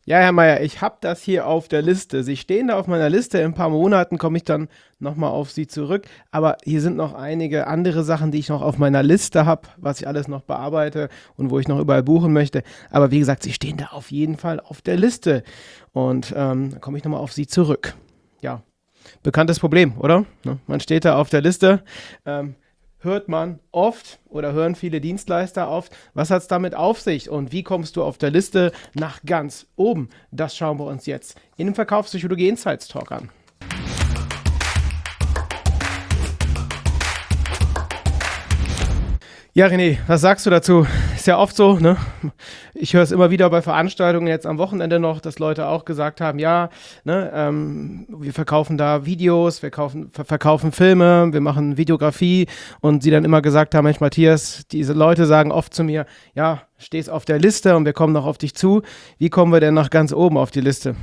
Ja, Herr Meier, ich habe das hier auf der Liste. Sie stehen da auf meiner Liste. In ein paar Monaten komme ich dann nochmal auf Sie zurück. Aber hier sind noch einige andere Sachen, die ich noch auf meiner Liste habe, was ich alles noch bearbeite und wo ich noch überall buchen möchte. Aber wie gesagt, Sie stehen da auf jeden Fall auf der Liste. Und dann komme ich nochmal auf Sie zurück. Ja, bekanntes Problem, oder? Ne? Man steht da auf der Liste. Ähm, Hört man oft oder hören viele Dienstleister oft, was hat es damit auf sich und wie kommst du auf der Liste nach ganz oben? Das schauen wir uns jetzt in dem Verkaufspsychologie Insights Talk an. Ja, René, was sagst du dazu? Ist ja oft so, ne? Ich höre es immer wieder bei Veranstaltungen jetzt am Wochenende noch, dass Leute auch gesagt haben, ja, ne, wir verkaufen da Videos, verkaufen Filme, wir machen Videografie und sie dann immer gesagt haben, Mensch, Matthias, diese Leute sagen oft zu mir, ja, stehst auf der Liste und wir kommen noch auf dich zu. Wie kommen wir denn nach ganz oben auf die Liste?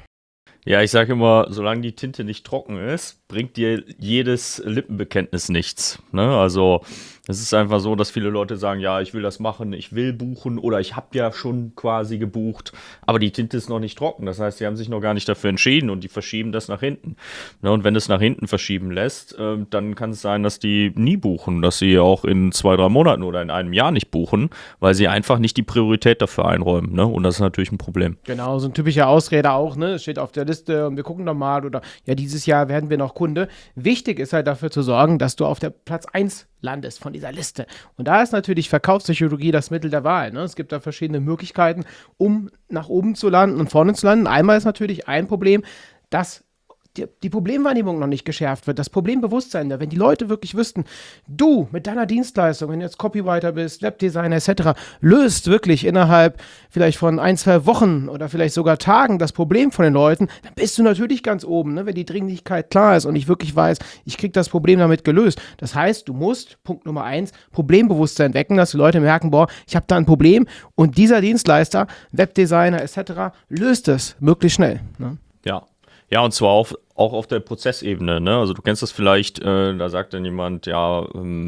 Ja, ich sage immer, solange die Tinte nicht trocken ist, bringt dir jedes Lippenbekenntnis nichts. Ne? Also es ist einfach so, dass viele Leute sagen, ja, ich will das machen, ich will buchen oder ich habe ja schon quasi gebucht, aber die Tinte ist noch nicht trocken. Das heißt, sie haben sich noch gar nicht dafür entschieden und die verschieben das nach hinten. Ne? Und wenn es nach hinten verschieben lässt, dann kann es sein, dass die nie buchen, dass sie auch in 2, 3 Monaten oder in einem Jahr nicht buchen, weil sie einfach nicht die Priorität dafür einräumen. Ne? Und das ist natürlich ein Problem. Genau, so ein typischer Ausrede auch, ne? Es steht auf der Liste und wir gucken doch mal oder ja, dieses Jahr werden wir noch Kunde. Wichtig ist halt dafür zu sorgen, dass du auf der Platz eins landest von dieser Liste. Und da ist natürlich Verkaufspsychologie das Mittel der Wahl. Ne? Es gibt da verschiedene Möglichkeiten, um nach oben zu landen und vorne zu landen. Einmal ist natürlich ein Problem, dass die Problemwahrnehmung noch nicht geschärft wird, das Problembewusstsein, wenn die Leute wirklich wüssten, du mit deiner Dienstleistung, wenn du jetzt Copywriter bist, Webdesigner etc., löst wirklich innerhalb vielleicht von 1, 2 Wochen oder vielleicht sogar Tagen das Problem von den Leuten, dann bist du natürlich ganz oben, ne? Wenn die Dringlichkeit klar ist und ich wirklich weiß, ich kriege das Problem damit gelöst. Das heißt, du musst, Punkt Nummer 1, Problembewusstsein wecken, dass die Leute merken, boah, ich habe da ein Problem und dieser Dienstleister, Webdesigner etc., löst es möglichst schnell. Ne? Ja. Ja, und zwar auch auf der Prozessebene, ne? Also du kennst das vielleicht, da sagt dann jemand, ja,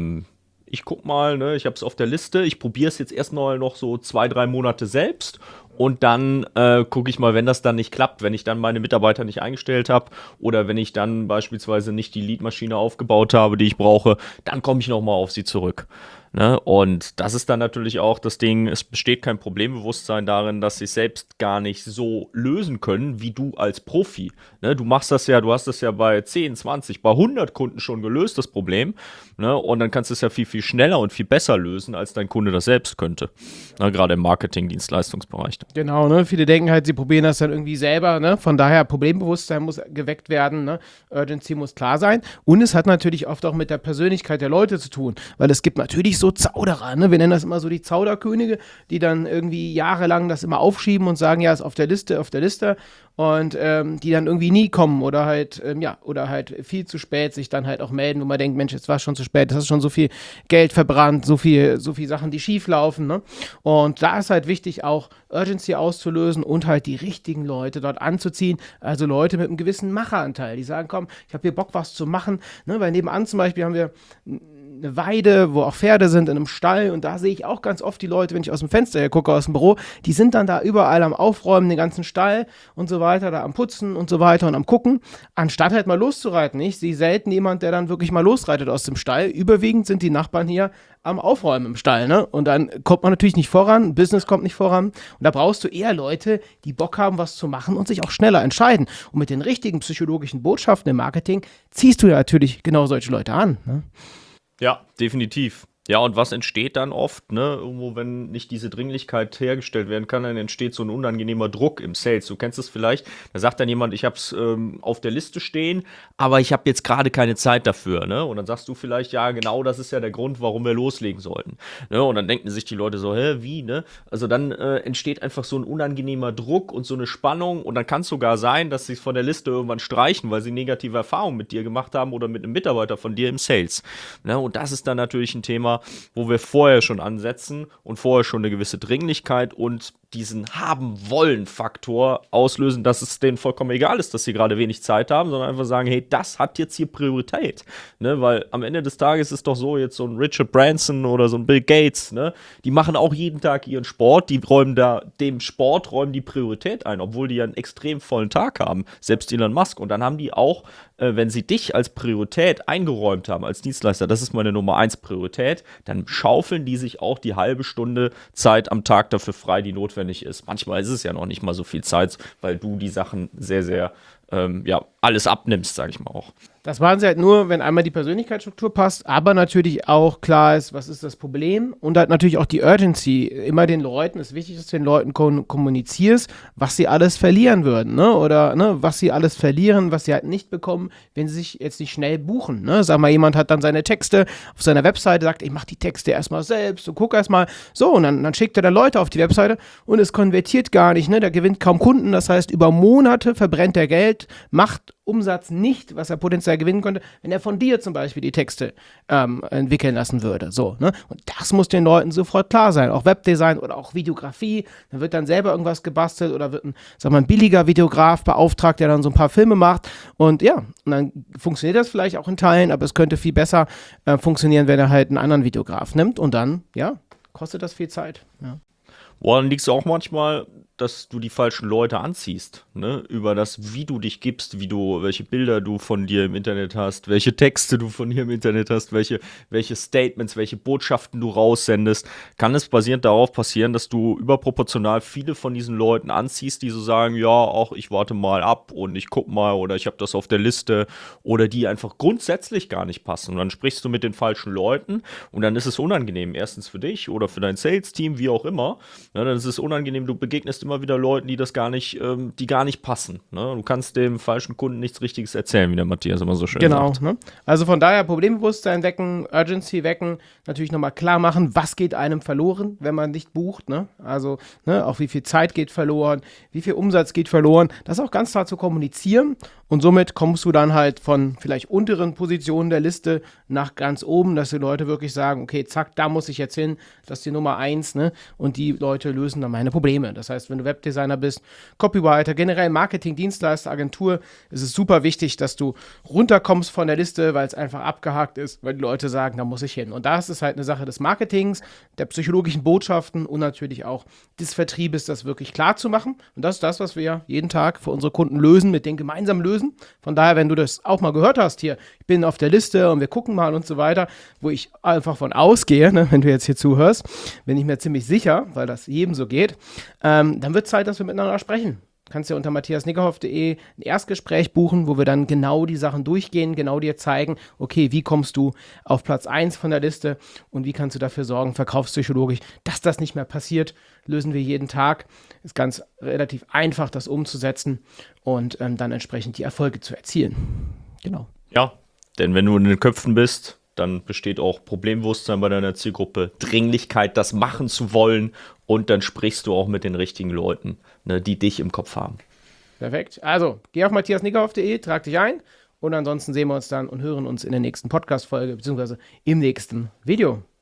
ich guck mal, ne, ich habe es auf der Liste, ich probiere es jetzt erstmal noch so 2, 3 Monate selbst und dann gucke ich mal, wenn das dann nicht klappt, wenn ich dann meine Mitarbeiter nicht eingestellt habe oder wenn ich dann beispielsweise nicht die Leadmaschine aufgebaut habe, die ich brauche, dann komme ich nochmal auf sie zurück. Ne? Und das ist dann natürlich auch das Ding, es besteht kein Problembewusstsein darin, dass sie es selbst gar nicht so lösen können, wie du als Profi. Ne? Du machst das ja, du hast das ja bei 10, 20, bei 100 Kunden schon gelöst, das Problem. Ne? Und dann kannst du es ja viel, viel schneller und viel besser lösen, als dein Kunde das selbst könnte. Ne? Gerade im Marketing-Dienstleistungsbereich. Genau, ne? Viele denken halt, sie probieren das dann irgendwie selber, ne? Von daher, Problembewusstsein muss geweckt werden, ne? Urgency muss klar sein. Und es hat natürlich oft auch mit der Persönlichkeit der Leute zu tun, weil es gibt natürlich so Zauderer, ne? Wir nennen das immer so die Zauderkönige, die dann irgendwie jahrelang das immer aufschieben und sagen, ja, ist auf der Liste und die dann irgendwie nie kommen oder halt viel zu spät sich dann halt auch melden, wo man denkt, Mensch, jetzt war es schon zu spät, es ist schon so viel Geld verbrannt, so viel Sachen, die schief laufen, ne? Und da ist halt wichtig auch Urgency auszulösen und halt die richtigen Leute dort anzuziehen, also Leute mit einem gewissen Macheranteil, die sagen, komm, ich habe hier Bock, was zu machen, ne? Weil nebenan zum Beispiel haben wir eine Weide, wo auch Pferde sind, in einem Stall und da sehe ich auch ganz oft die Leute, wenn ich aus dem Fenster hier gucke, aus dem Büro, die sind dann da überall am Aufräumen, den ganzen Stall und so weiter, da am Putzen und so weiter und am Gucken, anstatt halt mal loszureiten. Ich sehe selten jemand, der dann wirklich mal losreitet aus dem Stall. Überwiegend sind die Nachbarn hier am Aufräumen im Stall, ne? Und dann kommt man natürlich nicht voran, Business kommt nicht voran und da brauchst du eher Leute, die Bock haben, was zu machen und sich auch schneller entscheiden. Und mit den richtigen psychologischen Botschaften im Marketing ziehst du ja natürlich genau solche Leute an, ne? Ja, definitiv. Ja, und was entsteht dann oft, ne? Irgendwo, wenn nicht diese Dringlichkeit hergestellt werden kann, dann entsteht so ein unangenehmer Druck im Sales. Du kennst es vielleicht, da sagt dann jemand, ich habe es auf der Liste stehen, aber ich habe jetzt gerade keine Zeit dafür, ne? Und dann sagst du vielleicht, ja, genau das ist ja der Grund, warum wir loslegen sollten. Ne? Und dann denken sich die Leute so, hä, wie, ne? Also dann entsteht einfach so ein unangenehmer Druck und so eine Spannung und dann kann es sogar sein, dass sie es von der Liste irgendwann streichen, weil sie negative Erfahrungen mit dir gemacht haben oder mit einem Mitarbeiter von dir im Sales. Ne? Und das ist dann natürlich ein Thema, wo wir vorher schon ansetzen und vorher schon eine gewisse Dringlichkeit und diesen Haben-Wollen-Faktor auslösen, dass es denen vollkommen egal ist, dass sie gerade wenig Zeit haben, sondern einfach sagen, hey, das hat jetzt hier Priorität. Ne? Weil am Ende des Tages ist doch so, jetzt so ein Richard Branson oder so ein Bill Gates, ne? Die machen auch jeden Tag ihren Sport, die räumen dem Sport die Priorität ein, obwohl die ja einen extrem vollen Tag haben, selbst Elon Musk. Und dann haben die auch, wenn sie dich als Priorität eingeräumt haben, als Dienstleister, das ist meine Nummer 1 Priorität, dann schaufeln die sich auch die halbe Stunde Zeit am Tag dafür frei, die notwendig ist. Manchmal ist es ja noch nicht mal so viel Zeit, weil du die Sachen sehr, sehr, alles abnimmst, sage ich mal auch. Das machen sie halt nur, wenn einmal die Persönlichkeitsstruktur passt, aber natürlich auch klar ist, was ist das Problem und halt natürlich auch die Urgency. Immer den Leuten, ist wichtig, dass du den Leuten kommunizierst, was sie alles verlieren würden, ne? Oder ne, was sie alles verlieren, was sie halt nicht bekommen, wenn sie sich jetzt nicht schnell buchen. Ne? Sag mal, jemand hat dann seine Texte auf seiner Webseite, sagt, ich mache die Texte erstmal selbst und guck erstmal so und dann schickt er dann Leute auf die Webseite und es konvertiert gar nicht, ne? Der gewinnt kaum Kunden, das heißt, über Monate verbrennt er Geld, macht Umsatz nicht, was er potenziell gewinnen könnte, wenn er von dir zum Beispiel die Texte entwickeln lassen würde. So, ne? Und das muss den Leuten sofort klar sein. Auch Webdesign oder auch Videografie. Da wird dann selber irgendwas gebastelt oder wird ein billiger Videograf beauftragt, der dann so ein paar Filme macht. Und ja, und dann funktioniert das vielleicht auch in Teilen, aber es könnte viel besser funktionieren, wenn er halt einen anderen Videograf nimmt. Und dann, ja, kostet das viel Zeit. Ja. Woran liegt es auch manchmal, dass du die falschen Leute anziehst, ne? Über das, wie du dich gibst, welche Bilder du von dir im Internet hast, welche Texte du von dir im Internet hast, welche Statements, welche Botschaften du raussendest, kann es basierend darauf passieren, dass du überproportional viele von diesen Leuten anziehst, die so sagen, ja, auch ich warte mal ab und ich guck mal oder ich habe das auf der Liste oder die einfach grundsätzlich gar nicht passen. Und dann sprichst du mit den falschen Leuten und dann ist es unangenehm, erstens für dich oder für dein Sales-Team, wie auch immer. Ja, dann ist es unangenehm, du begegnest immer wieder Leuten, die gar nicht passen. Ne? Du kannst dem falschen Kunden nichts Richtiges erzählen, wie der Matthias immer so schön sagt. Genau. Ne? Also von daher Problembewusstsein wecken, Urgency wecken, natürlich nochmal klar machen, was geht einem verloren, wenn man nicht bucht. Ne? Also auch wie viel Zeit geht verloren, wie viel Umsatz geht verloren. Das auch ganz klar zu kommunizieren und somit kommst du dann halt von vielleicht unteren Positionen der Liste nach ganz oben, dass die Leute wirklich sagen, okay, zack, da muss ich jetzt hin, das ist die Nummer 1, ne? Und die Leute lösen dann meine Probleme. Das heißt, wenn du Webdesigner bist, Copywriter, generell Marketing, Dienstleister, Agentur, ist es super wichtig, dass du runterkommst von der Liste, weil es einfach abgehakt ist, weil die Leute sagen, da muss ich hin. Und das ist halt eine Sache des Marketings, der psychologischen Botschaften und natürlich auch des Vertriebes, das wirklich klar zu machen. Und das ist das, was wir jeden Tag für unsere Kunden lösen, mit denen gemeinsam lösen. Von daher, wenn du das auch mal gehört hast, hier, ich bin auf der Liste und wir gucken mal und so weiter, wo ich einfach von ausgehe, ne, wenn du jetzt hier zuhörst, bin ich mir ziemlich sicher, weil das jedem so geht, dann wird es Zeit, dass wir miteinander sprechen. Du kannst ja unter matthiasnickerhoff.de ein Erstgespräch buchen, wo wir dann genau die Sachen durchgehen, genau dir zeigen, okay, wie kommst du auf Platz 1 von der Liste und wie kannst du dafür sorgen, verkaufspsychologisch, dass das nicht mehr passiert, lösen wir jeden Tag. Ist ganz relativ einfach, das umzusetzen und dann entsprechend die Erfolge zu erzielen. Genau. Ja, denn wenn du in den Köpfen bist, dann besteht auch Problembewusstsein bei deiner Zielgruppe, Dringlichkeit, das machen zu wollen und dann sprichst du auch mit den richtigen Leuten, ne, die dich im Kopf haben. Perfekt. Also, geh auf matthiasnickerhoff.de, trag dich ein und ansonsten sehen wir uns dann und hören uns in der nächsten Podcast-Folge beziehungsweise im nächsten Video.